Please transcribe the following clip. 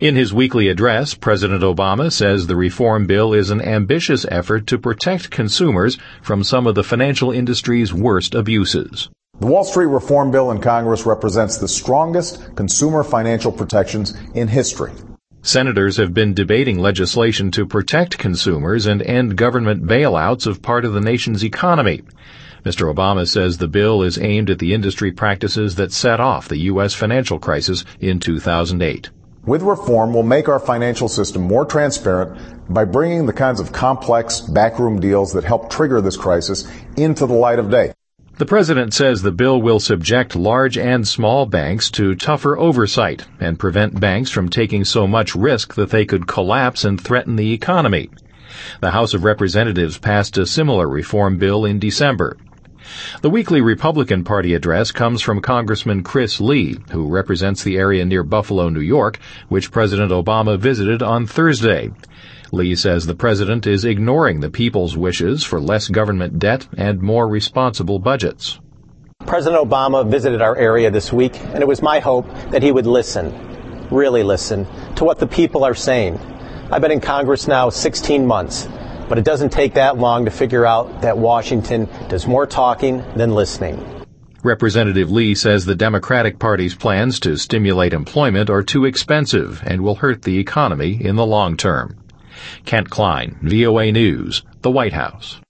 In his weekly address, President Obama says the reform bill is an ambitious effort to protect consumers from some of the financial industry's worst abuses. The Wall Street Reform Bill in Congress represents the strongest consumer financial protections in history. Senators have been debating legislation to protect consumers and end government bailouts of part of the nation's economy. Mr. Obama says the bill is aimed at the industry practices that set off the U.S. financial crisis in 2008. With reform, we'll make our financial system more transparent by bringing the kinds of complex backroom deals that helped trigger this crisis into the light of day. The president says the bill will subject large and small banks to tougher oversight and prevent banks from taking so much risk that they could collapse and threaten the economy. The House of Representatives passed a similar reform bill in December. The weekly Republican Party address comes from Congressman Chris Lee, who represents the area near Buffalo, New York, which President Obama visited on Thursday. Lee says the president is ignoring the people's wishes for less government debt and more responsible budgets. President Obama visited our area this week, and it was my hope that he would listen, really listen, to what the people are saying. I've been in Congress now 16 months. But it doesn't take that long to figure out that Washington does more talking than listening. Representative Lee says the Democratic Party's plans to stimulate employment are too expensive and will hurt the economy in the long term. Kent Klein, VOA News, the White House.